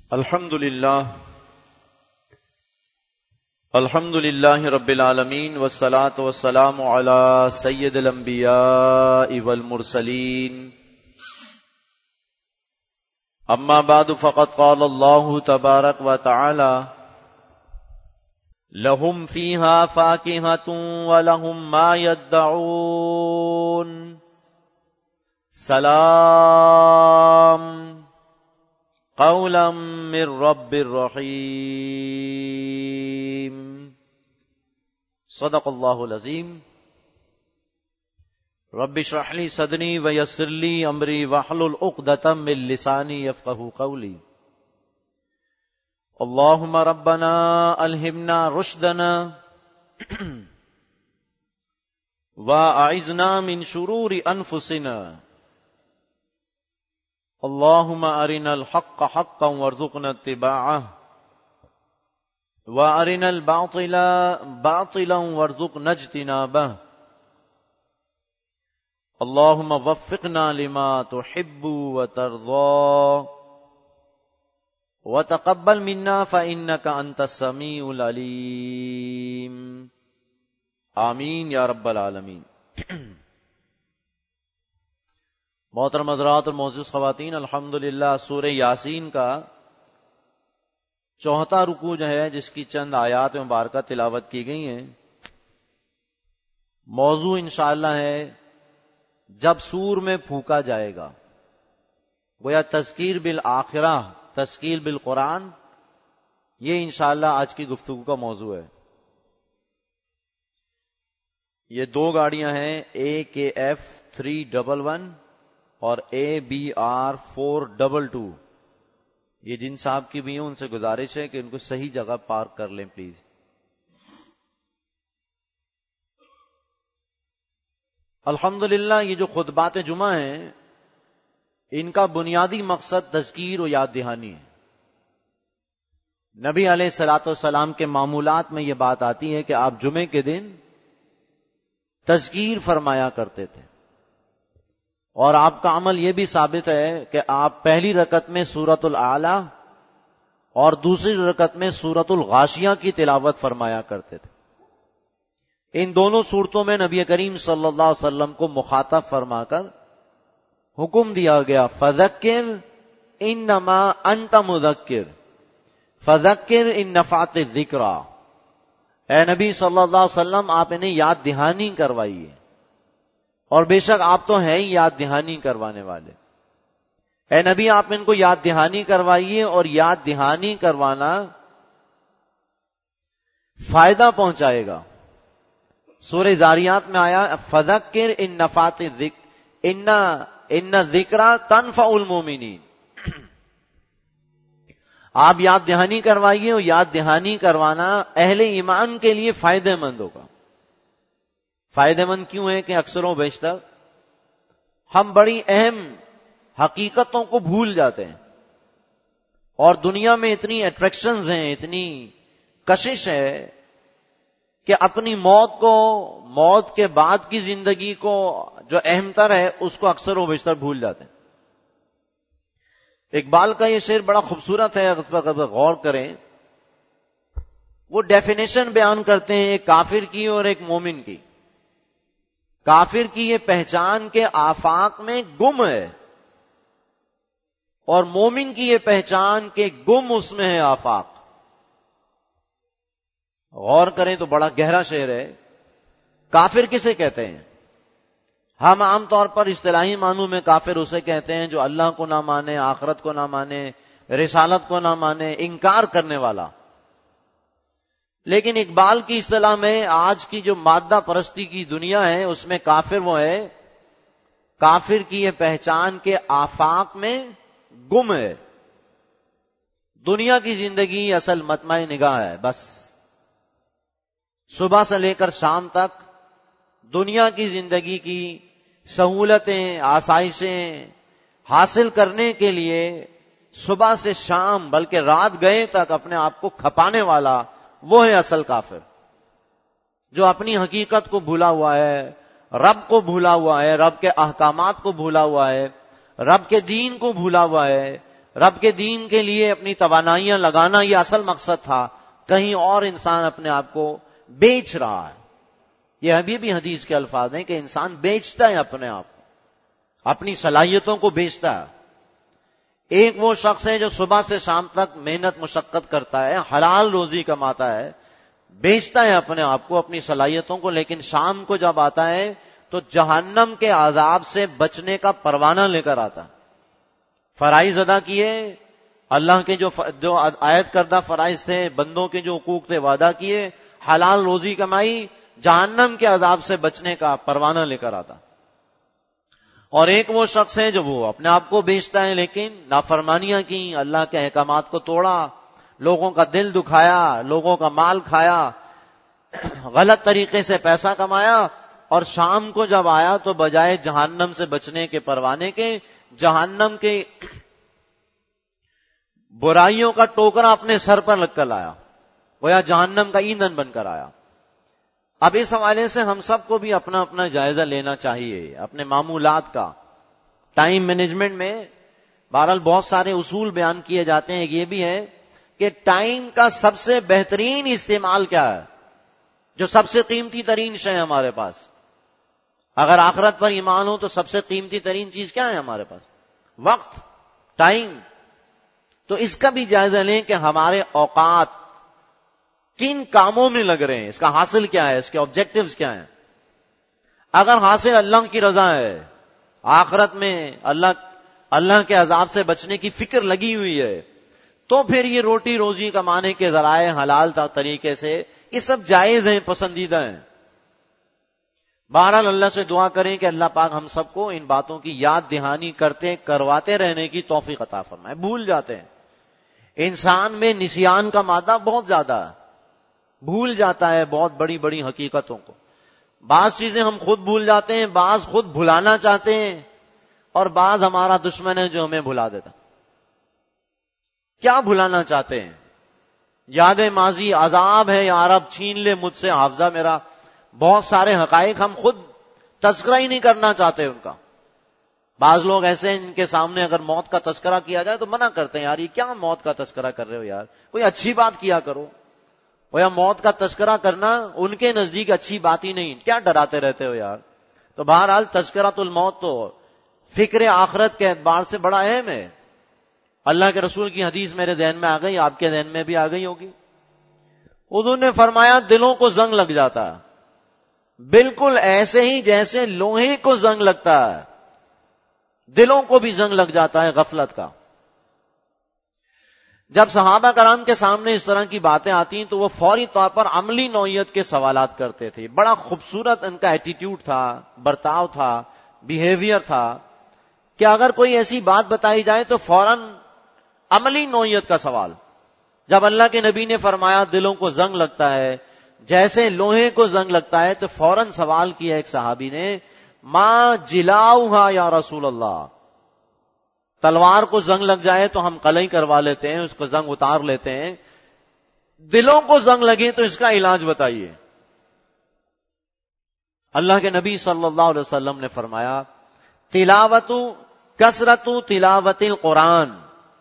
الحمد للہ رب العالمین والصلاة والسلام علی سید الانبیاء والمرسلین اما بعد فقد قال اللہ تبارک و تعالی لہم فیہا فاکہۃ ولہم ما یدعون سلام قولا من رب الرحیم صدق اللہ العظیم رب اشرح لی صدری ویسر لی امری واحلل عقدۃ من لسانی یفقہوا قولی اللہم ربنا الہمنا رشدنا واعذنا من شرور انفسنا اللہم ارنا الحق حقا وارزقنا اتباعہ وارنا الباطل باطلا وارزقنا اجتنابہ اللہم وفقنا لما تحب وترضى وتقبل منا فإنك أنت السميع العليم آمین یا رب العالمین۔ محترم حضرات اور معزز خواتین، الحمدللہ سورہ یاسین کا 4واں رکوع جو ہے جس کی چند آیات مبارکہ تلاوت کی گئی ہیں، موضوع انشاءاللہ ہے جب سور میں پھونکا جائے گا، گویا تذکیر بالآخرہ، تذکیر بالقرآن، یہ انشاءاللہ آج کی گفتگو کا موضوع ہے۔ یہ 2 گاڑیاں ہیں، AKF 311 اور ABR 422۔ یہ جن صاحب کی بھی ہیں ان سے گزارش ہے کہ ان کو صحیح جگہ پارک کر لیں پلیز۔ الحمدللہ یہ جو خطبات جمعہ ہیں ان کا بنیادی مقصد تذکیر و یاد دہانی ہے۔ نبی علیہ الصلوۃ والسلام کے معمولات میں یہ بات آتی ہے کہ آپ جمعے کے دن تذکیر فرمایا کرتے تھے، اور آپ کا عمل یہ بھی ثابت ہے کہ آپ پہلی رکعت میں سورۃ الاعلی اور دوسری رکعت میں سورۃ الغاشیہ کی تلاوت فرمایا کرتے تھے۔ ان دونوں صورتوں میں نبی کریم صلی اللہ علیہ وسلم کو مخاطب فرما کر حکم دیا گیا فذکر انما انت مذکر فذکر ان نفعت الذکریٰ، اے نبی صلی اللہ علیہ وسلم آپ انہیں یاد دہانی کروائیے، اور بے شک آپ تو ہیں ہی یاد دہانی کروانے والے۔ اے نبی آپ ان کو یاد دہانی کروائیے، اور یاد دہانی کروانا فائدہ پہنچائے گا۔ سورہ زاریات میں آیا فذکر ان نفعت الذکر ان الذکریٰ تنفع المؤمنین، آپ یاد دہانی کروائیے، اور یاد دہانی کروانا اہل ایمان کے لیے فائدہ مند ہوگا۔ فائدہ مند کیوں ہے کہ اکثر و بیشتر ہم بڑی اہم حقیقتوں کو بھول جاتے ہیں، اور دنیا میں اتنی اٹریکشنز ہیں، اتنی کشش ہے کہ اپنی موت کے بعد کی زندگی کو جو اہم تر ہے اس کو اکثر و بیشتر بھول جاتے ہیں۔ اقبال کا یہ شعر بڑا خوبصورت ہے، اس پر غور کریں۔ وہ ڈیفینیشن بیان کرتے ہیں ایک کافر کی اور ایک مومن کی۔ کافر کی یہ پہچان کے آفاق میں گم ہے، اور مومن کی یہ پہچان کے گم اس میں ہے آفاق۔ غور کریں تو بڑا گہرا شعر ہے۔ کافر کسے کہتے ہیں؟ ہم عام طور پر اصطلاحی معنوں میں کافر اسے کہتے ہیں جو اللہ کو نہ مانے، آخرت کو نہ مانے، رسالت کو نہ مانے، انکار کرنے والا۔ لیکن اقبال کی اصطلاح میں آج کی جو مادہ پرستی کی دنیا ہے اس میں کافر وہ ہے، کافر کی یہ پہچان کے آفاق میں گم ہے۔ دنیا کی زندگی اصل مطمع نگاہ ہے، بس صبح سے لے کر شام تک دنیا کی زندگی کی سہولتیں، آسائشیں حاصل کرنے کے لیے صبح سے شام بلکہ رات گئے تک اپنے آپ کو کھپانے والا وہ ہے اصل کافر، جو اپنی حقیقت کو بھولا ہوا ہے، رب کو بھولا ہوا ہے، رب کے احکامات کو بھولا ہوا ہے، رب کے دین کو بھولا ہوا ہے، رب کے دین کے لیے اپنی توانائیاں لگانا یہ اصل مقصد تھا، کہیں اور انسان اپنے آپ کو بیچ رہا ہے. یہ ابھی بھی حدیث کے الفاظ ہیں کہ انسان بیچتا ہے اپنے آپ کو، اپنی صلاحیتوں کو بیچتا ہے. ایک وہ شخص ہے جو صبح سے شام تک محنت مشقت کرتا ہے، حلال روزی کماتا ہے، بیچتا ہے اپنے آپ کو، اپنی صلاحیتوں کو، لیکن شام کو جب آتا ہے تو جہنم کے عذاب سے بچنے کا پروانہ لے کر آتا ہے. فرائض ادا کیے، اللہ کے جو عائد کردہ فرائض تھے، بندوں کے جو حقوق تھے وعدہ کیے، حلال روزی کمائی، جہنم کے عذاب سے بچنے کا پروانہ لے کر آتا. اور ایک وہ شخص ہے جو وہ اپنے آپ کو بیچتا ہے، لیکن نافرمانیاں کی، اللہ کے احکامات کو توڑا، لوگوں کا دل دکھایا، لوگوں کا مال کھایا، غلط طریقے سے پیسہ کمایا، اور شام کو جب آیا تو بجائے جہنم سے بچنے کے پروانے کے، جہنم کے برائیوں کا ٹوکرا اپنے سر پر لگ کر لایا، گویا جہنم کا ایندھن بن کر آیا. اب اس حوالے سے ہم سب کو بھی اپنا اپنا جائزہ لینا چاہیے اپنے معمولات کا. ٹائم مینجمنٹ میں بہرحال بہت سارے اصول بیان کیے جاتے ہیں. یہ بھی ہے کہ ٹائم کا سب سے بہترین استعمال کیا ہے، جو سب سے قیمتی ترین شے ہے ہمارے پاس. اگر آخرت پر ایمان ہو تو سب سے قیمتی ترین چیز کیا ہے ہمارے پاس؟ وقت، ٹائم. تو اس کا بھی جائزہ لیں کہ ہمارے اوقات کن کاموں میں لگ رہے ہیں، اس کا حاصل کیا ہے، اس کے آبجیکٹیوز کیا ہیں. اگر حاصل اللہ کی رضا ہے، آخرت میں اللہ کے عذاب سے بچنے کی فکر لگی ہوئی ہے، تو پھر یہ روٹی روزی کمانے کے ذرائع حلال طریقے سے یہ سب جائز ہیں، پسندیدہ ہیں. بہرحال اللہ سے دعا کریں کہ اللہ پاک ہم سب کو ان باتوں کی یاد دہانی کرواتے رہنے کی توفیق عطا فرمائے. بھول جاتے ہیں، انسان میں نسیان کا مادہ بہت زیادہ ہے، بھول جاتا ہے بہت بڑی بڑی حقیقتوں کو. بعض چیزیں ہم خود بھول جاتے ہیں، بعض خود بھلانا چاہتے ہیں، اور بعض ہمارا دشمن ہے جو ہمیں بھلا دیتا. کیا بھلانا چاہتے ہیں؟ یاد ماضی عذاب ہے یا رب چھین لے مجھ سے حافظہ میرا. بہت سارے حقائق ہم خود تذکرہ ہی نہیں کرنا چاہتے ان کا. بعض لوگ ایسے ہیں جن کے سامنے اگر موت کا تذکرہ کیا جائے تو منع کرتے ہیں، یار یہ کیا موت کا تذکرہ کر رہے ہو یار، کوئی اچھی بات کیا کرو. وہ یا موت کا تذکرہ کرنا ان کے نزدیک اچھی بات ہی نہیں، کیا ڈراتے رہتے ہو یار. تو بہرحال تذکرۃ الموت تو فکر آخرت کے اعتبار سے بڑا اہم ہے. اللہ کے رسول کی حدیث میرے ذہن میں آ گئی، آپ کے ذہن میں بھی آ گئی ہوگی. حضور نے فرمایا دلوں کو زنگ لگ جاتا ہے، بالکل ایسے ہی جیسے لوہے کو زنگ لگتا ہے، دلوں کو بھی زنگ لگ جاتا ہے غفلت کا. جب صحابہ کرام کے سامنے اس طرح کی باتیں آتی ہیں تو وہ فوری طور پر عملی نوعیت کے سوالات کرتے تھے. بڑا خوبصورت ان کا ایٹیٹیوڈ تھا، برتاؤ تھا، بیہیویئر تھا کہ اگر کوئی ایسی بات بتائی جائے تو فوراً عملی نوعیت کا سوال. جب اللہ کے نبی نے فرمایا دلوں کو زنگ لگتا ہے جیسے لوہے کو زنگ لگتا ہے، تو فوراً سوال کیا ایک صحابی نے، ما جلاؤہا یا رسول اللہ. تلوار کو زنگ لگ جائے تو ہم قلعی کروا لیتے ہیں، اس کو زنگ اتار لیتے ہیں، دلوں کو زنگ لگے تو اس کا علاج بتائیے. اللہ کے نبی صلی اللہ علیہ وسلم نے فرمایا تلاوت کثرت تلاوت القرآن،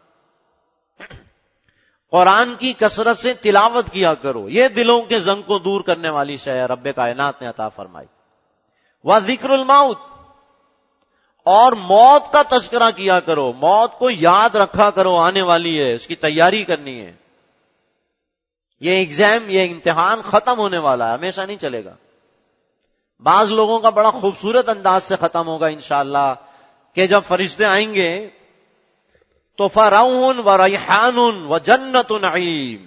قرآن کی کثرت سے تلاوت کیا کرو، یہ دلوں کے زنگ کو دور کرنے والی شے رب کائنات نے عطا فرمائی. وذکر الموت، اور موت کا تذکرہ کیا کرو، موت کو یاد رکھا کرو، آنے والی ہے، اس کی تیاری کرنی ہے. یہ ایگزام، یہ امتحان ختم ہونے والا ہے، ہمیشہ نہیں چلے گا. بعض لوگوں کا بڑا خوبصورت انداز سے ختم ہوگا انشاءاللہ کہ جب فرشتے آئیں گے تو فروح و ریحان و جنت نعیم،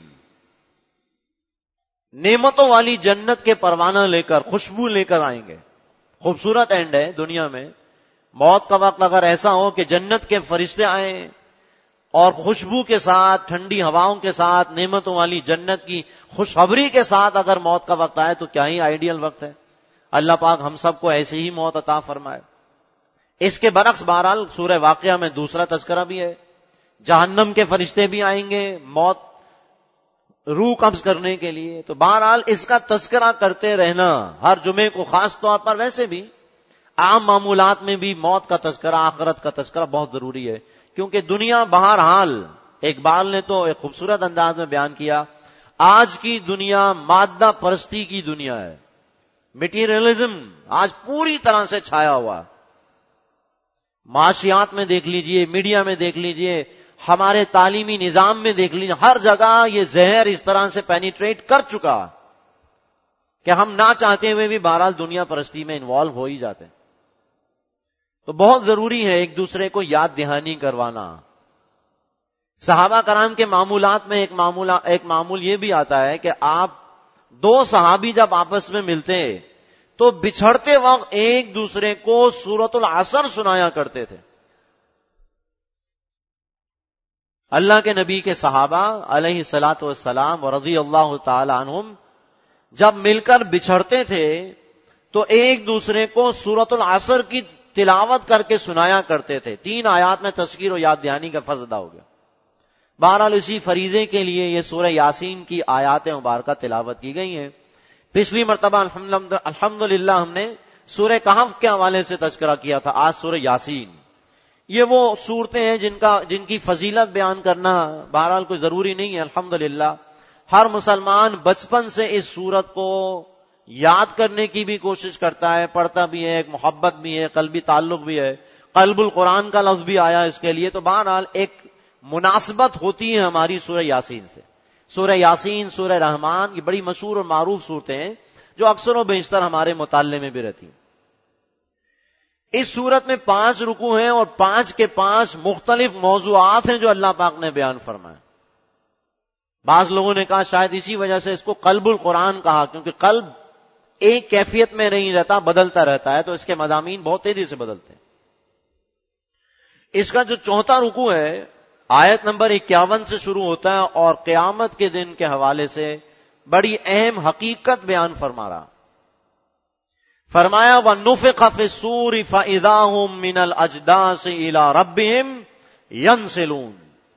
نعمتوں والی جنت کے پروانہ لے کر، خوشبو لے کر آئیں گے. خوبصورت اینڈ ہے دنیا میں. موت کا وقت اگر ایسا ہو کہ جنت کے فرشتے آئیں اور خوشبو کے ساتھ، ٹھنڈی ہواؤں کے ساتھ، نعمتوں والی جنت کی خوشخبری کے ساتھ اگر موت کا وقت آئے تو کیا ہی آئیڈیل وقت ہے. اللہ پاک ہم سب کو ایسے ہی موت عطا فرمائے. اس کے برعکس بہرحال سورہ واقعہ میں دوسرا تذکرہ بھی ہے، جہنم کے فرشتے بھی آئیں گے موت روح قبض کرنے کے لیے. تو بہرحال اس کا تذکرہ کرتے رہنا ہر جمعے کو، خاص طور پر ویسے بھی عام معمولات میں بھی موت کا تذکرہ، آخرت کا تذکرہ بہت ضروری ہے. کیونکہ دنیا بہرحال، اقبال نے تو ایک خوبصورت انداز میں بیان کیا، آج کی دنیا مادہ پرستی کی دنیا ہے، مٹیریلزم آج پوری طرح سے چھایا ہوا، معاشیات میں دیکھ لیجئے، میڈیا میں دیکھ لیجئے، ہمارے تعلیمی نظام میں دیکھ لیجئے، ہر جگہ یہ زہر اس طرح سے پینیٹریٹ کر چکا کہ ہم نہ چاہتے ہوئے بھی بہرحال دنیا پرستی میں انوالو ہو ہی جاتے ہیں۔ تو بہت ضروری ہے ایک دوسرے کو یاد دہانی کروانا۔ صحابہ کرام کے معمولات میں ایک معمول یہ بھی آتا ہے کہ آپ دو صحابی جب آپس میں ملتے تو بچھڑتے وقت ایک دوسرے کو سورۃ العصر سنایا کرتے تھے۔ اللہ کے نبی کے صحابہ علیہ الصلاۃ والسلام ورضی اللہ تعالی عنہم جب مل کر بچھڑتے تھے تو ایک دوسرے کو سورۃ العصر کی تلاوت کر کے سنایا کرتے تھے۔ 3 آیات میں تذکیر و یاد دہانی کا فرض ادا ہو گیا۔ بہرحال اسی فریضے کے لیے یہ سورہ یاسین کی آیات مبارکہ تلاوت کی گئی ہیں۔ پچھلی مرتبہ الحمدللہ ہم نے سورہ کہف کے حوالے سے تذکرہ کیا تھا، آج سورہ یاسین۔ یہ وہ صورتیں ہیں جن کی فضیلت بیان کرنا بہرحال کوئی ضروری نہیں ہے۔ الحمدللہ ہر مسلمان بچپن سے اس سورت کو یاد کرنے کی بھی کوشش کرتا ہے، پڑھتا بھی ہے، ایک محبت بھی ہے، قلبی تعلق بھی ہے، قلب القرآن کا لفظ بھی آیا اس کے لیے، تو بہرحال ایک مناسبت ہوتی ہے ہماری سورہ یاسین سے۔ سورہ یاسین، سورہ رحمان، یہ بڑی مشہور اور معروف صورتیں ہیں جو اکثر و بیشتر ہمارے مطالعے میں بھی رہتی ہیں۔ اس سورت میں 5 رکوع ہیں اور 5 کے 5 مختلف موضوعات ہیں جو اللہ پاک نے بیان فرمائے۔ بعض لوگوں نے کہا شاید اسی وجہ سے اس کو قلب القرآن کہا، کیونکہ قلب ایک کیفیت میں نہیں رہتا، بدلتا رہتا ہے، تو اس کے مضامین بہت تیزی سے بدلتے ہیں۔ اس کا جو 4تھا رکوع ہے آیت نمبر 51 سے شروع ہوتا ہے اور قیامت کے دن کے حوالے سے بڑی اہم حقیقت بیان فرما رہا۔ فرمایا وَنُفِخَ فِي الصُّورِ فَإِذَا هُم مِّنَ الْأَجْدَاثِ إِلَىٰ رَبِّهِمْ يَنْسِلُونَ۔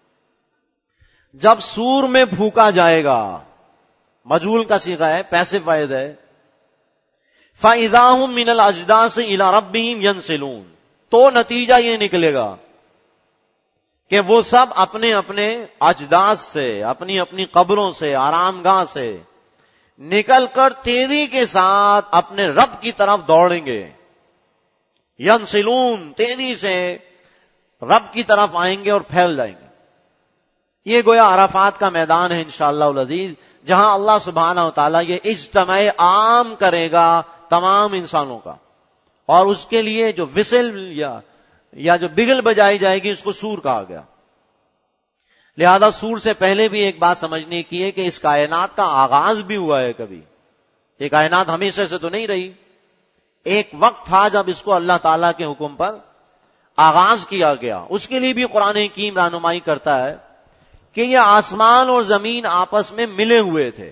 جب سور میں پھونکا جائے گا، مجہول کا صیغہ ہے، پیسو وائز ہے، فَإِذَا هُم مِّنَ الْأَجْدَاثِ إِلَىٰ رَبِّهِمْ يَنْسِلُونَ، تو نتیجہ یہ نکلے گا کہ وہ سب اپنے اپنے اجداث سے، اپنی اپنی قبروں سے، آرام گاہ سے نکل کر تیزی کے ساتھ اپنے رب کی طرف دوڑیں گے۔ ینسلون، تیزی سے رب کی طرف آئیں گے اور پھیل جائیں گے۔ یہ گویا عرفات کا میدان ہے انشاءاللہ العزیز، جہاں اللہ سبحانہ و تعالیٰ یہ اجتماع عام کرے گا تمام انسانوں کا، اور اس کے لیے جو وسل یا جو بگل بجائی جائے گی اس کو سور کہا گیا۔ لہذا سور سے پہلے بھی ایک بات سمجھنے کی ہے کہ اس کائنات کا آغاز بھی ہوا ہے کبھی، یہ کائنات ہمیشہ سے تو نہیں رہی، ایک وقت تھا جب اس کو اللہ تعالیٰ کے حکم پر آغاز کیا گیا۔ اس کے لیے بھی قرآن حکیم رہنمائی کرتا ہے کہ یہ آسمان اور زمین آپس میں ملے ہوئے تھے،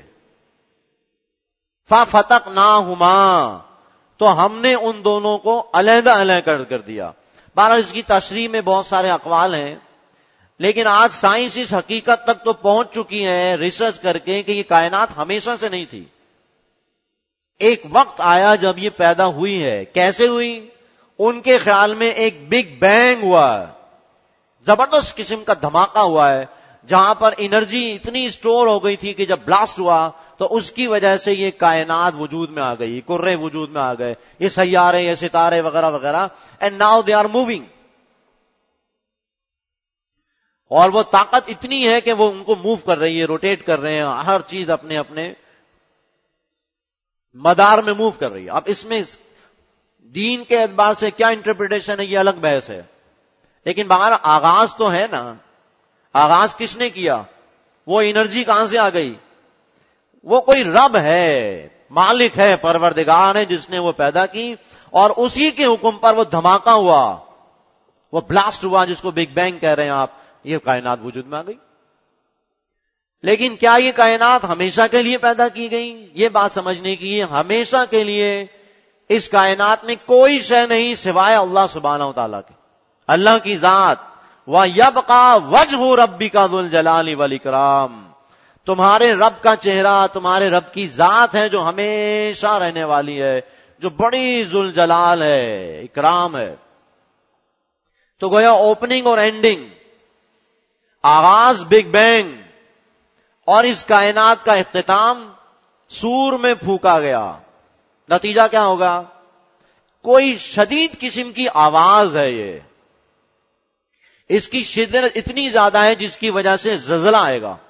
فَفَتَقْنَاهُمَا، تو ہم نے ان دونوں کو علیحدہ علیحدہ کر دیا۔ بہرحال اس کی تشریح میں بہت سارے اقوال ہیں، لیکن آج سائنس اس حقیقت تک تو پہنچ چکی ہے ریسرچ کر کے کہ یہ کائنات ہمیشہ سے نہیں تھی، ایک وقت آیا جب یہ پیدا ہوئی ہے۔ کیسے ہوئی؟ ان کے خیال میں ایک بگ بینگ ہوا ہے، زبردست قسم کا دھماکہ ہوا ہے، جہاں پر انرجی اتنی اسٹور ہو گئی تھی کہ جب بلاسٹ ہوا تو اس کی وجہ سے یہ کائنات وجود میں آ گئی، کرے وجود میں آ گئے، یہ سیارے، یہ ستارے وغیرہ وغیرہ، and now they are moving. اور وہ طاقت اتنی ہے کہ وہ ان کو موو کر رہی ہے، روٹیٹ کر رہے ہیں، ہر چیز اپنے اپنے مدار میں موو کر رہی ہے۔ اب اس میں دین کے اعتبار سے کیا انٹرپریٹیشن ہے یہ الگ بحث ہے، لیکن بہر آغاز تو ہے نا، آغاز کس نے کیا؟ وہ انرجی کہاں سے آ گئی؟ وہ کوئی رب ہے، مالک ہے، پروردگار ہے جس نے وہ پیدا کی، اور اسی کے حکم پر وہ دھماکہ ہوا، وہ بلاسٹ ہوا جس کو بگ بینگ کہہ رہے ہیں آپ، یہ کائنات وجود میں آ گئی۔ لیکن کیا یہ کائنات ہمیشہ کے لیے پیدا کی گئی؟ یہ بات سمجھنے کی ہے، ہمیشہ کے لیے اس کائنات میں کوئی شے نہیں سوائے اللہ سبحانہ و تعالیٰ کے، اللہ کی ذات۔ وَيَبْقَى وَجْهُ رَبِّكَ ذُو الْجَلَالِ وَالْإِكْرَامِ، تمہارے رب کا چہرہ، تمہارے رب کی ذات ہے جو ہمیشہ رہنے والی ہے، جو بڑی ذوالجلال ہے، اکرام ہے۔ تو گویا اوپننگ اور اینڈنگ، آغاز بگ بینگ اور اس کائنات کا اختتام سور میں پھونکا گیا. نتیجہ کیا ہوگا؟ کوئی شدید قسم کی آواز ہے، یہ اس کی شدت اتنی زیادہ ہے جس کی وجہ سے زلزلہ آئے گا.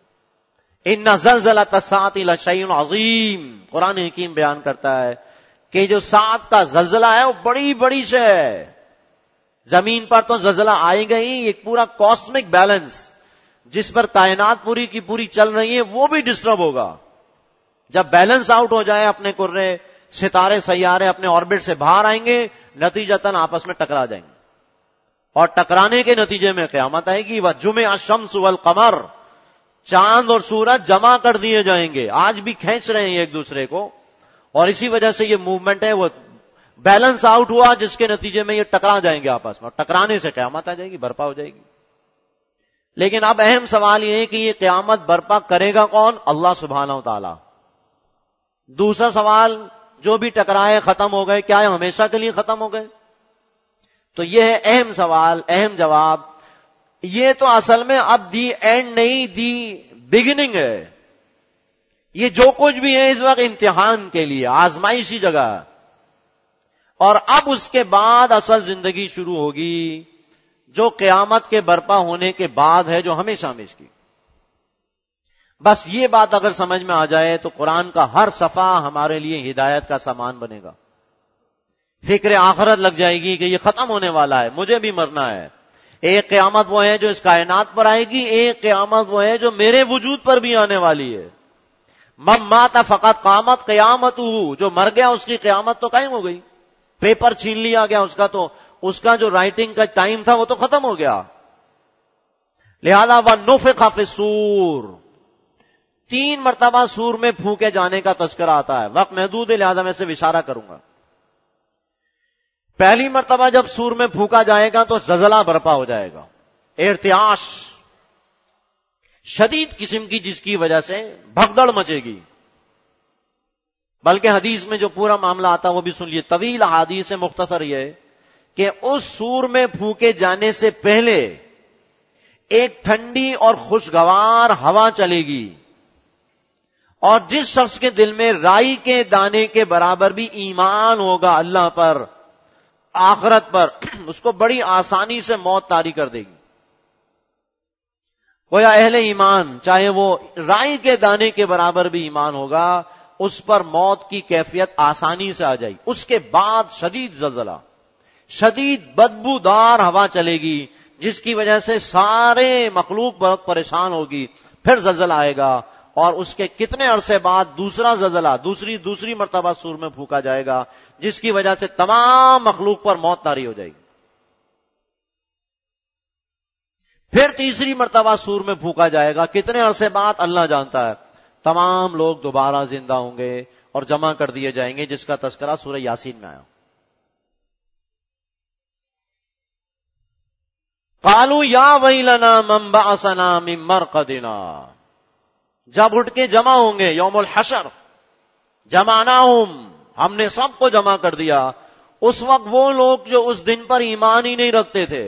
ان زلزلۃ الساعۃ لشیء عظیم، قرآن حکیم بیان کرتا ہے کہ جو ساعت کا زلزلہ ہے وہ بڑی بڑی شے ہے. زمین پر تو زلزلہ آئے گا ہی، ایک پورا کاسمک بیلنس جس پر کائنات پوری کی پوری چل رہی ہے وہ بھی ڈسٹرب ہوگا. جب بیلنس آؤٹ ہو جائے، اپنے کرے ستارے سیارے اپنے آربٹ سے باہر آئیں گے، نتیجتاً آپس میں ٹکرا جائیں گے، اور ٹکرانے کے نتیجے میں قیامت آئے گی. وَجُمِعَ الشَّمْسُ وَالْقَمَرُ، چاند اور سورج جمع کر دیے جائیں گے. آج بھی کھینچ رہے ہیں ایک دوسرے کو، اور اسی وجہ سے یہ موومنٹ ہے، وہ بیلنس آؤٹ ہوا جس کے نتیجے میں یہ ٹکرا جائیں گے آپس میں، اور ٹکرانے سے قیامت آ جائے گی، برپا ہو جائے گی. لیکن اب اہم سوال یہ ہے کہ یہ قیامت برپا کرے گا کون؟ اللہ سبحانہ و تعالی. دوسرا سوال، جو بھی ٹکرائے ختم ہو گئے، کیا ہے ہمیشہ کے لیے ختم ہو گئے؟ تو یہ ہے اہم سوال، اہم جواب. یہ تو اصل میں اب دی اینڈ نہیں، دی بگننگ ہے. یہ جو کچھ بھی ہے اس وقت امتحان کے لیے، آزمائشی جگہ، اور اب اس کے بعد اصل زندگی شروع ہوگی جو قیامت کے برپا ہونے کے بعد ہے، جو ہمیشہ ہمیشہ کی. بس یہ بات اگر سمجھ میں آ جائے تو قرآن کا ہر صفحہ ہمارے لیے ہدایت کا سامان بنے گا. فکر آخرت لگ جائے گی کہ یہ ختم ہونے والا ہے، مجھے بھی مرنا ہے. ایک قیامت وہ ہے جو اس کائنات پر آئے گی، ایک قیامت وہ ہے جو میرے وجود پر بھی آنے والی ہے. من مات فقط قامت قیامتہ، جو مر گیا اس کی قیامت تو قائم ہو گئی. پیپر چھین لیا گیا اس کا، تو اس کا جو رائٹنگ کا ٹائم تھا وہ تو ختم ہو گیا. لہذا وَنُفِخَ فِي الصُّورِ، 3 مرتبہ سور میں پھونکے جانے کا تذکرہ آتا ہے. وقت محدود ہے لہذا میں سے اشارہ کروں گا. پہلی مرتبہ جب سور میں پھونکا جائے گا تو زلزلہ برپا ہو جائے گا، ارتعاش شدید قسم کی، جس کی وجہ سے بھگدڑ مچے گی. بلکہ حدیث میں جو پورا معاملہ آتا ہے وہ بھی سن لیے. طویل احادیث ہے، مختصر یہ ہے کہ اس سور میں پھونکے جانے سے پہلے ایک ٹھنڈی اور خوشگوار ہوا چلے گی، اور جس شخص کے دل میں رائی کے دانے کے برابر بھی ایمان ہوگا اللہ پر، آخرت پر، اس کو بڑی آسانی سے موت طاری کر دے گی. گویا اہل ایمان، چاہے وہ رائی کے دانے کے برابر بھی ایمان ہوگا، اس پر موت کی کیفیت آسانی سے آ جائے گی. اس کے بعد شدید زلزلہ، شدید بدبودار ہوا چلے گی، جس کی وجہ سے سارے مخلوق بہت پریشان ہوگی. پھر زلزلہ آئے گا، اور اس کے کتنے عرصے بعد دوسرا زلزلہ، دوسری مرتبہ سور میں پھونکا جائے گا، جس کی وجہ سے تمام مخلوق پر موت طاری ہو جائے گی. پھر تیسری مرتبہ سور میں پھونکا جائے گا، کتنے عرصے بعد اللہ جانتا ہے. تمام لوگ دوبارہ زندہ ہوں گے اور جمع کر دیے جائیں گے، جس کا تذکرہ سورہ یاسین میں آیا. قالوا یا ویلنا من بعثنا من مرقدنا، جب اٹھ کے جمع ہوں گے یوم الحشر، جمعناہم، ہم نے سب کو جمع کر دیا. اس وقت وہ لوگ جو اس دن پر ایمان ہی نہیں رکھتے تھے،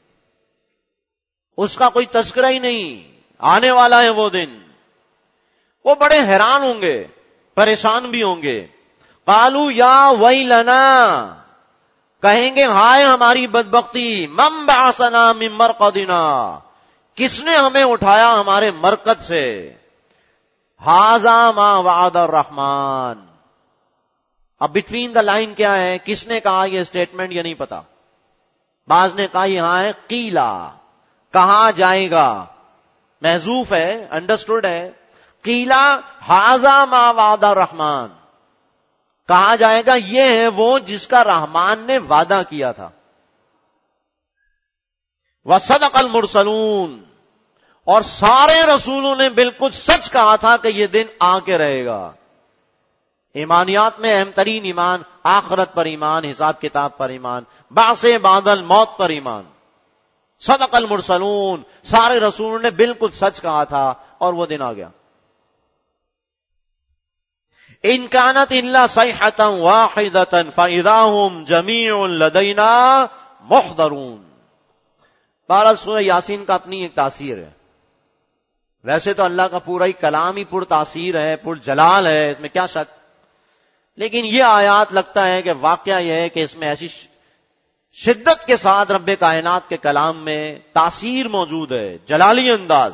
اس کا کوئی تذکرہ ہی نہیں، آنے والا ہے وہ دن، وہ بڑے حیران ہوں گے، پریشان بھی ہوں گے. قالوا یا ویلنا، کہیں گے ہائے ہماری بدبختی، من بعثنا من مرقدنا، کس نے ہمیں اٹھایا ہمارے مرقد سے. ھذا ما وعد الرحمن، اب بٹوین دا لائن کیا ہے؟ کس نے کہا یہ اسٹیٹمنٹ؟ یہ نہیں پتا. بعض نے کہا یہاں ہے قیلا، کہا جائے گا، محذوف ہے، انڈرسٹوڈ ہے. قیلا ھذا ما وعد الرحمن، کہا جائے گا یہ ہے وہ جس کا رحمان نے وعدہ کیا تھا. وصدق المرسلون، اور سارے رسولوں نے بالکل سچ کہا تھا کہ یہ دن آ کے رہے گا. ایمانیات میں اہم ترین ایمان آخرت پر ایمان، حساب کتاب پر ایمان، بعث بعد الموت پر ایمان. صدق المرسلون، سارے رسولوں نے بالکل سچ کہا تھا اور وہ دن آ گیا. ان کانت الا صیحة واحدة فاذا هم جميع لدینا محضرون، بہرحال سورہ یاسین کا اپنی ایک تاثیر ہے. ویسے تو اللہ کا پورا ہی کلام ہی پر تاثیر ہے، پر جلال ہے، اس میں کیا شک. لیکن یہ آیات لگتا ہے کہ واقعہ یہ ہے کہ اس میں ایسی شدت کے ساتھ رب کائنات کے کلام میں تاثیر موجود ہے، جلالی انداز.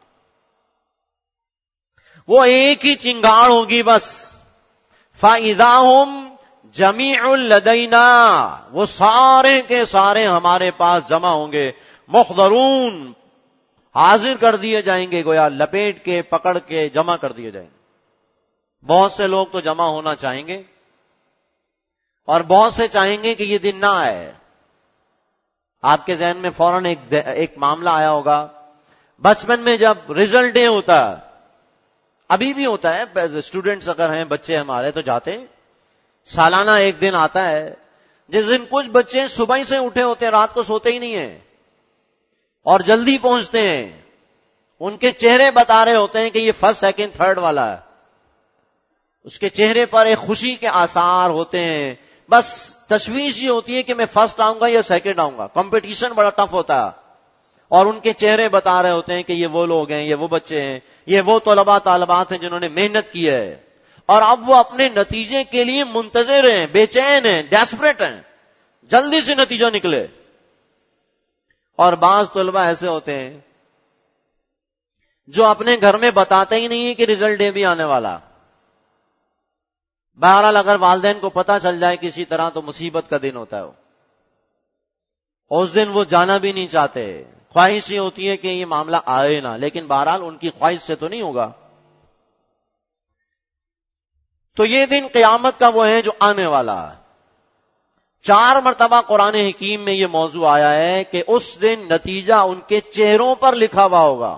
وہ ایک ہی چنگاڑ ہوگی بس. فَإِذَا هُمْ جَمِيعٌ لَدَيْنَا، وہ سارے کے سارے ہمارے پاس جمع ہوں گے. مُحْضَرُونَ، حاضر کر دیے جائیں گے، گویا لپیٹ کے پکڑ کے جمع کر دیے جائیں گے. بہت سے لوگ تو جمع ہونا چاہیں گے اور بہت سے چاہیں گے کہ یہ دن نہ آئے. آپ کے ذہن میں فوراً ایک معاملہ آیا ہوگا. بچپن میں جب رزلٹ ڈے ہوتا ہے، ابھی بھی ہوتا ہے، اسٹوڈنٹس اگر ہیں بچے ہمارے تو جاتے ہیں. سالانہ ایک دن آتا ہے جس دن کچھ بچے صبح ہی سے اٹھے ہوتے ہیں، رات کو سوتے ہی نہیں ہیں اور جلدی پہنچتے ہیں. ان کے چہرے بتا رہے ہوتے ہیں کہ یہ فرسٹ سیکنڈ تھرڈ والا ہے. اس کے چہرے پر ایک خوشی کے آثار ہوتے ہیں. بس تشویش یہ ہوتی ہے کہ میں فرسٹ آؤں گا یا سیکنڈ آؤں گا. کمپٹیشن بڑا ٹف ہوتا ہے اور ان کے چہرے بتا رہے ہوتے ہیں کہ یہ وہ لوگ ہیں، یہ وہ بچے ہیں، یہ وہ طلباء طالبات ہیں جنہوں نے محنت کی ہے اور اب وہ اپنے نتیجے کے لیے منتظر ہیں، بے چین ہیں، ڈیسپریٹ ہیں، جلدی سے نتیجہ نکلے. اور بعض طلباء ایسے ہوتے ہیں جو اپنے گھر میں بتاتے ہی نہیں ہے کہ رزلٹ ڈے بھی آنے والا. بہرحال اگر والدین کو پتا چل جائے کسی طرح تو مصیبت کا دن ہوتا ہے. اس دن وہ جانا بھی نہیں چاہتے. خواہش یہ ہوتی ہے کہ یہ معاملہ آئے نہ، لیکن بہرحال ان کی خواہش سے تو نہیں ہوگا. تو یہ دن قیامت کا وہ ہے جو آنے والا ہے. 4 مرتبہ قرآن حکیم میں یہ موضوع آیا ہے کہ اس دن نتیجہ ان کے چہروں پر لکھا ہوا ہوگا.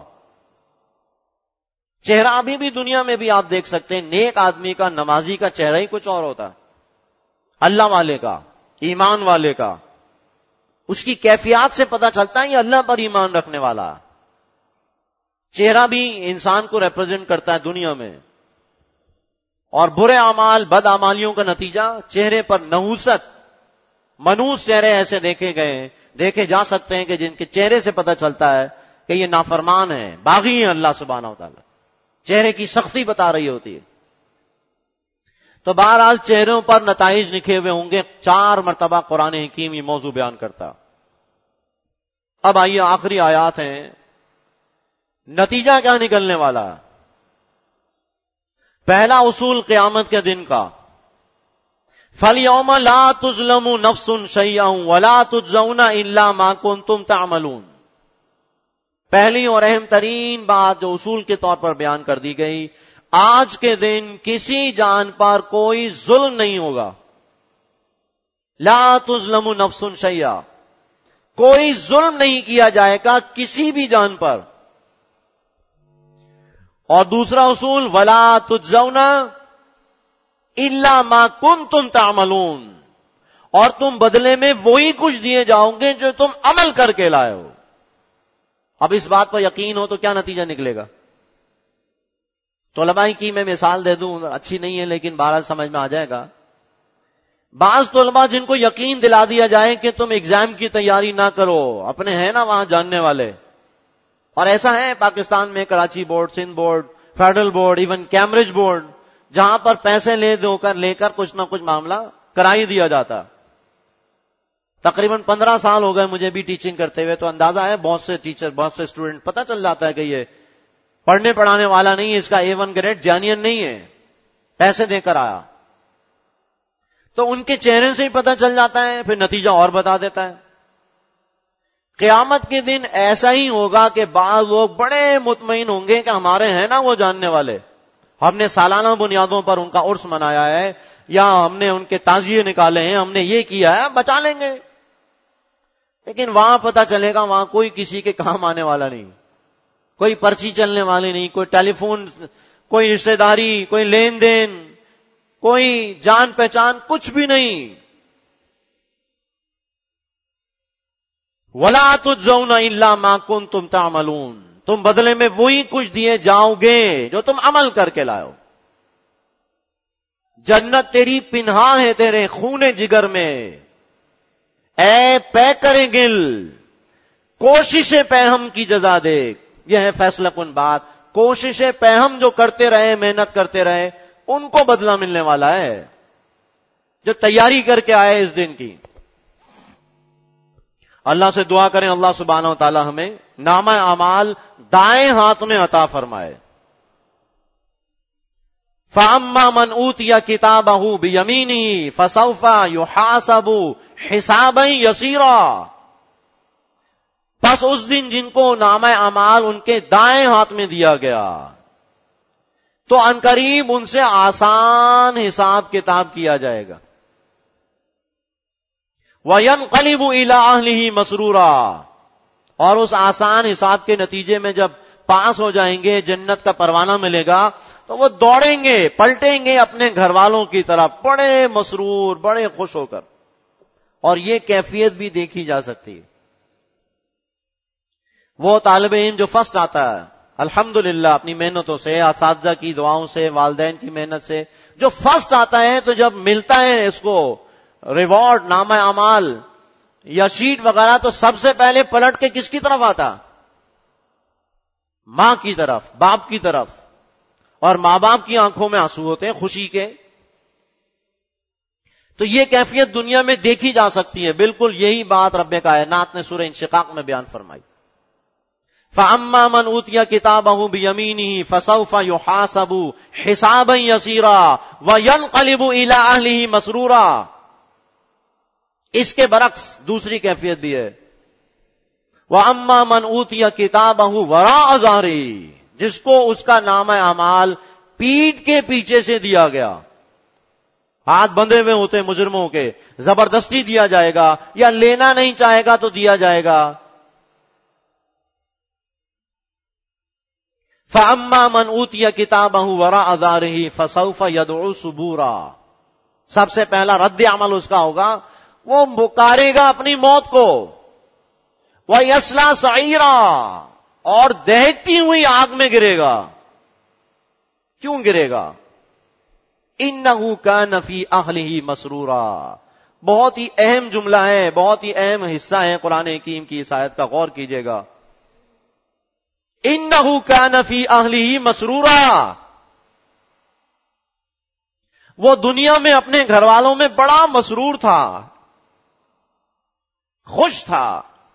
چہرہ ابھی بھی دنیا میں بھی آپ دیکھ سکتے ہیں، نیک آدمی کا، نمازی کا چہرہ ہی کچھ اور ہوتا ہے، اللہ والے کا، ایمان والے کا. اس کی کیفیات سے پتہ چلتا ہے یہ اللہ پر ایمان رکھنے والا. چہرہ بھی انسان کو ریپرزینٹ کرتا ہے دنیا میں. اور برے اعمال، بد اعمالیوں کا نتیجہ چہرے پر نحوست، منوس چہرے ایسے دیکھے جا سکتے ہیں کہ جن کے چہرے سے پتہ چلتا ہے کہ یہ نافرمان ہے، باغی ہیں اللہ سبحانہ و تعالی. چہرے کی سختی بتا رہی ہوتی ہے. تو بہرحال چہروں پر نتائج لکھے ہوئے ہوں گے. 4 مرتبہ قرآن حکیم یہ موضوع بیان کرتا. اب آئیے آخری آیات ہیں. نتیجہ کیا نکلنے والا؟ پہلا اصول قیامت کے دن کا، فَالْيَوْمَ لَا تُظْلَمُ نَفْسٌ شَيْئًا وَلَا تُجْزَوْنَ إِلَّا مَا كُنْتُمْ تَعْمَلُونَ. پہلی اور اہم ترین بات جو اصول کے طور پر بیان کر دی گئی، آج کے دن کسی جان پر کوئی ظلم نہیں ہوگا. لا تظلم نفس شیئا، کوئی ظلم نہیں کیا جائے گا کسی بھی جان پر. اور دوسرا اصول، ولا تجزون الا ما کنتم تعملون، اور تم بدلے میں وہی کچھ دیے جاؤ گے جو تم عمل کر کے لائے ہو. اب اس بات پر یقین ہو تو کیا نتیجہ نکلے گا؟ طلباء کی میں مثال دے دوں، اچھی نہیں ہے لیکن بہرحال سمجھ میں آ جائے گا. بعض طلباء جن کو یقین دلا دیا جائے کہ تم ایگزام کی تیاری نہ کرو، اپنے ہیں نا وہاں جاننے والے، اور ایسا ہے پاکستان میں Karachi board, Sindh board, federal board, even Cambridge board, جہاں پر پیسے لے کر کچھ نہ کچھ معاملہ کرائی دیا جاتا. تقریباً 15 سال ہو گئے مجھے بھی ٹیچنگ کرتے ہوئے، تو اندازہ ہے بہت سے ٹیچر، بہت سے اسٹوڈنٹ پتہ چل جاتا ہے کہ یہ پڑھنے پڑھانے والا نہیں ہے، اس کا A1 گریڈ جینین نہیں ہے، پیسے دے کر آیا. تو ان کے چہرے سے ہی پتہ چل جاتا ہے، پھر نتیجہ اور بتا دیتا ہے. قیامت کے دن ایسا ہی ہوگا کہ بعض لوگ بڑے مطمئن ہوں گے کہ ہمارے ہیں نا وہ جاننے والے، ہم نے سالانہ بنیادوں پر ان کا عرس منایا ہے یا ہم نے ان کے تعزیے نکالے ہیں، ہم نے یہ کیا ہے، بچا لیں گے. لیکن وہاں پتہ چلے گا وہاں کوئی کسی کے کام آنے والا نہیں، کوئی پرچی چلنے والی نہیں، کوئی ٹیلی فون، کوئی رشتہ داری، کوئی لین دین، کوئی جان پہچان، کچھ بھی نہیں. وَلَا تُجْزَوْنَ إِلَّا مَا كُنْتُمْ تَعْمَلُونَ، تم بدلے میں وہی کچھ دیے جاؤ گے جو تم عمل کر کے لائے ہو. جنت تیری پنہا ہے تیرے خون جگر میں، اے پے کرے گل، کوشش پہم کی جزا دیکھ. یہ ہے فیصلہ کن بات. کوشش پہم جو کرتے رہے, محنت کرتے رہے, ان کو بدلہ ملنے والا ہے, جو تیاری کر کے آئے اس دن کی. اللہ سے دعا کریں اللہ سبحانہ و تعالی ہمیں نامہ اعمال دائیں ہاتھ میں عطا فرمائے. فَأَمَّا مَنْ أُوتِيَ كِتَابَهُ بِيَمِينِهِ فَسَوْفَ يُحَاسَبُ حِسَابًا يَسِيرًا. پس اس دن جن کو نامہ اعمال ان کے دائیں ہاتھ میں دیا گیا تو عنقریب ان سے آسان حساب کتاب کیا جائے گا. وَيَنْقَلِبُ إِلَىٰ أَهْلِهِ مَسْرُورًا. اور اس آسان حساب کے نتیجے میں جب پاس ہو جائیں گے, جنت کا پروانہ ملے گا, تو وہ دوڑیں گے, پلٹیں گے اپنے گھر والوں کی طرف بڑے مسرور, بڑے خوش ہو کر. اور یہ کیفیت بھی دیکھی جا سکتی ہے. وہ طالب علم جو فرسٹ آتا ہے الحمدللہ اپنی محنتوں سے, اساتذہ کی دعاؤں سے, والدین کی محنت سے, جو فرسٹ آتا ہے تو جب ملتا ہے اس کو ریوارڈ نامہ اعمال یا شیٹ وغیرہ, تو سب سے پہلے پلٹ کے کس کی طرف آتا؟ ماں کی طرف, باپ کی طرف. اور ماں باپ کی آنکھوں میں آنسو ہوتے ہیں خوشی کے. تو یہ کیفیت دنیا میں دیکھی جا سکتی ہے. بالکل یہی بات رب کائنات نے سورہ انشقاق میں بیان فرمائی. فَأَمَّا مَنْ أُوتِيَ كِتَابَهُ بِيَمِينِهِ فَسَوْفَ يُحَاسَبُ حِسَابًا يَسِيرًا وَيَنْقَلِبُ إِلَىٰ أَهْلِهِ مَسْرُورًا. اس کے برعکس دوسری کیفیت بھی ہے. وَأَمَّا مَنْ أُوتِيَ كِتَابَهُ وَرَاءَ ظَهْرِهِ. جس کو اس کا نامہ اعمال پیٹھ کے پیچھے سے دیا گیا, ہاتھ بندھے ہوئے ہوتے مجرموں کے, زبردستی دیا جائے گا, یا لینا نہیں چاہے گا تو دیا جائے گا. فَأَمَّا مَنْ أُوتِيَ كِتَابَهُ وَرَاءَ ظَهْرِهِ فَسَوْفَ يَدْعُو ثُبُورًا. سب سے پہلا رد عمل اس کا ہوگا, وہ پکارے گا اپنی موت کو. وَيَصْلَىٰ سَعِيرًا. اور دہتی ہوئی آگ میں گرے گا. کیوں گرے گا؟ إِنَّهُ كَانَ فِي أَهْلِهِ مَسْرُورًا. بہت ہی اہم جملہ ہے, بہت ہی اہم حصہ ہے قرآن حکیم کی اس آیت کا, غور کیجئے گا. إِنَّهُ كَانَ فِي أَهْلِهِ مَسْرُورًا. وہ دنیا میں اپنے گھر والوں میں بڑا مسرور تھا, خوش تھا.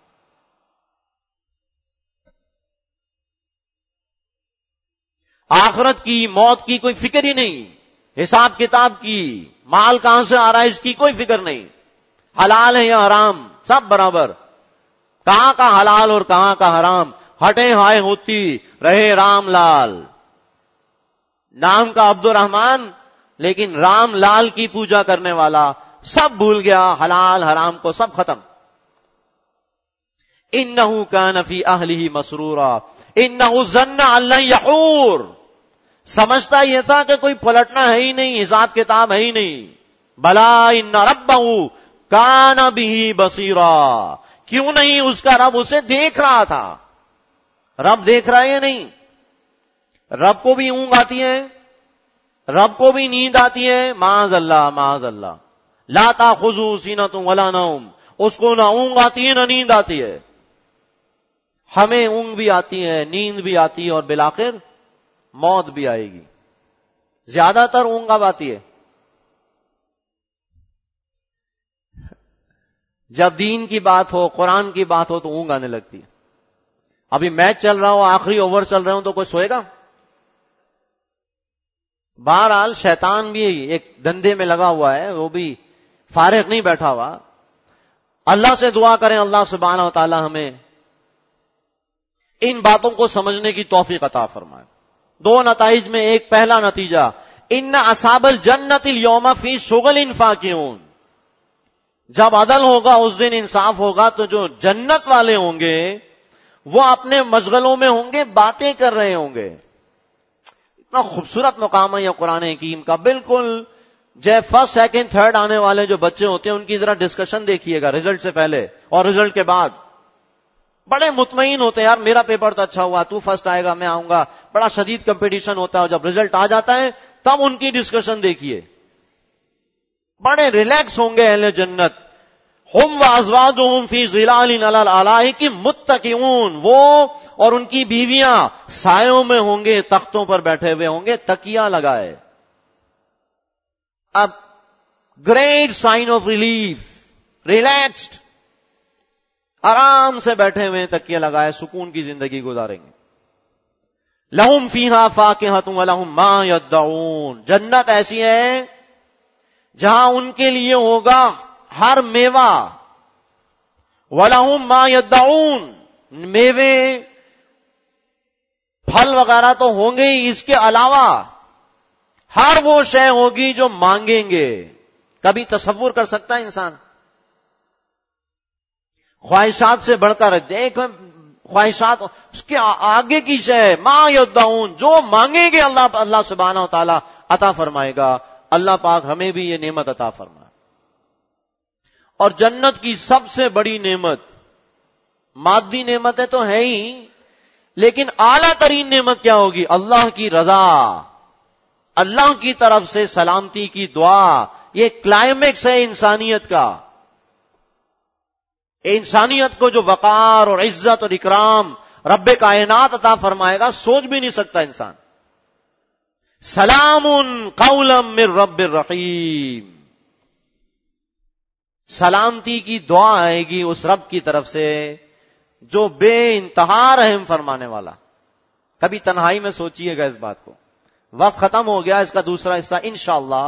آخرت کی, موت کی کوئی فکر ہی نہیں, حساب کتاب کی, مال کہاں سے آ رہا ہے اس کی کوئی فکر نہیں, حلال ہے یا حرام سب برابر, کہاں کا حلال اور کہاں کا حرام, ہٹے ہائے ہوتی رہے رام لال. نام کا عبد الرحمان لیکن رام لال کی پوجا کرنے والا, سب بھول گیا, حلال حرام کو سب ختم. انہو کان فی اہلہ مسرورا انہو ظن ان لن یحور. سمجھتا یہ تھا کہ کوئی پلٹنا ہے ہی نہیں, حساب کتاب ہے ہی نہیں. بلا ان ربہ کان بہ بصیرا. کیوں نہیں, اس کا رب اسے دیکھ رہا تھا. رب دیکھ رہا ہے یا نہیں؟ رب کو بھی اونگ آتی ہے, رب کو بھی نیند آتی ہے. معاذ اللہ معاذ اللہ. لا تاخذو سینۃ ولا نوم. اس کو نہ اونگ آتی ہے نہ نیند آتی ہے. ہمیں اونگ بھی آتی ہے, نیند بھی آتی ہے, اور بالآخر موت بھی آئے گی. زیادہ تر اونگ اب آتی ہے جب دین کی بات ہو, قرآن کی بات ہو, تو اونگ آنے لگتی ہے. ابھی میچ چل رہا ہو, آخری اوور چل رہے ہوں, تو کوئی سوئے گا؟ بہرحال شیطان بھی ایک دندے میں لگا ہوا ہے, وہ بھی فارغ نہیں بیٹھا ہوا. اللہ سے دعا کریں اللہ سبحانہ و تعالی ہمیں ان باتوں کو سمجھنے کی توفیق عطا فرمائے. دو نتائج میں ایک پہلا نتیجہ, ان اصحاب الجنت اليوم فی شغل فاکہون. جب عدل ہوگا اس دن, انصاف ہوگا, تو جو جنت والے ہوں گے وہ اپنے مشغلوں میں ہوں گے, باتیں کر رہے ہوں گے. اتنا خوبصورت مقام ہے یہ قرآن حکیم کا. بالکل جب فرسٹ سیکنڈ تھرڈ آنے والے جو بچے ہوتے ہیں ان کی ذرا ڈسکشن دیکھیے گا, رزلٹ سے پہلے اور رزلٹ کے بعد. بڑے مطمئن ہوتے ہیں, یار میرا پیپر تو اچھا ہوا, تو فرسٹ آئے گا میں آؤں گا. بڑا شدید کمپٹیشن ہوتا ہے, اور جب رزلٹ آ جاتا ہے تب ان کی ڈسکشن دیکھیے. بڑے ریلیکس ہوں گے اہل جنت, ہم وازواجہم فی ظلال علی الارائک متکئون، وہ اور ان کی بیویاں سایوں میں ہوں گے، تختوں پر بیٹھے ہوئے ہوں گے، تکیہ لگائے. اب great sign of relief, relaxed, آرام سے بیٹھے ہوئے تکیہ لگائے سکون کی زندگی گزاریں گے. لہم فیہا فاکہۃ ولہم ما یدعون، جنت ایسی ہے جہاں ان کے لیے ہوگا ہر میوہ، وَلَهُمْ مَا يَدَّعُونَ، میوے پھل وغیرہ تو ہوں گے ہی، اس کے علاوہ ہر وہ شے ہوگی جو مانگیں گے. کبھی تصور کر سکتا ہے انسان؟ خواہشات سے بڑھ کر دیکھ، خواہشات اس کے آگے کی شے ما یدعون، جو مانگیں گے اللہ سبحانہ و تعالی عطا فرمائے گا. اللہ پاک ہمیں بھی یہ نعمت عطا فرمائے. اور جنت کی سب سے بڑی نعمت، مادی نعمتیں تو ہے ہی، لیکن اعلیٰ ترین نعمت کیا ہوگی؟ اللہ کی رضا، اللہ کی طرف سے سلامتی کی دعا. یہ کلائمیکس ہے انسانیت کا. انسانیت کو جو وقار اور عزت اور اکرام رب کائنات عطا فرمائے گا، سوچ بھی نہیں سکتا انسان. سلام قولا من رب الرحیم، سلامتی کی دعا آئے گی اس رب کی طرف سے جو بے انتہا رحم فرمانے والا. کبھی تنہائی میں سوچئے گا اس بات کو. وقت ختم ہو گیا، اس کا دوسرا حصہ انشاءاللہ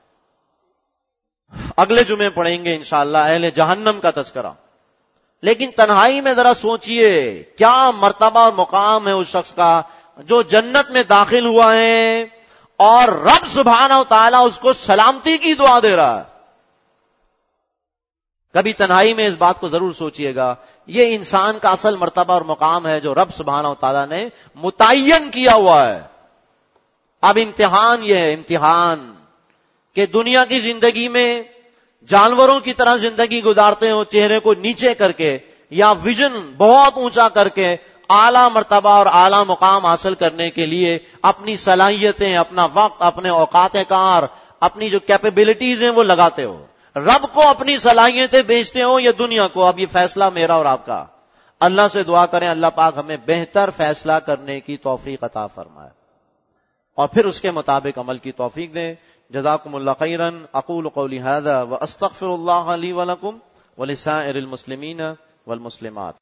اگلے جمعے پڑھیں گے انشاءاللہ، اہل جہنم کا تذکرہ. لیکن تنہائی میں ذرا سوچئے کیا مرتبہ اور مقام ہے اس شخص کا جو جنت میں داخل ہوا ہے اور رب سبحانہ و تعالیٰ اس کو سلامتی کی دعا دے رہا ہے. کبھی تنہائی میں اس بات کو ضرور سوچئے گا. یہ انسان کا اصل مرتبہ اور مقام ہے جو رب سبحانہ و تعالیٰ نے متعین کیا ہوا ہے. اب امتحان یہ ہے، امتحان کہ دنیا کی زندگی میں جانوروں کی طرح زندگی گزارتے ہو، چہرے کو نیچے کر کے، یا ویژن بہت اونچا کر کے اعلیٰ مرتبہ اور اعلیٰ مقام حاصل کرنے کے لیے اپنی صلاحیتیں، اپنا وقت، اپنے اوقات کار، اپنی جو کیپیبلٹیز ہیں وہ لگاتے ہو. رب کو اپنی صلاحیتیں بیچتے ہو یا دنیا کو؟ اب یہ فیصلہ میرا اور آپ کا. اللہ سے دعا کریں اللہ پاک ہمیں بہتر فیصلہ کرنے کی توفیق عطا فرمائے اور پھر اس کے مطابق عمل کی توفیق دے. جزاکم اللہ خیرا. اقول قولی ھذا واستغفر اللہ لی ولکم ولسائر المسلمین والمسلمات.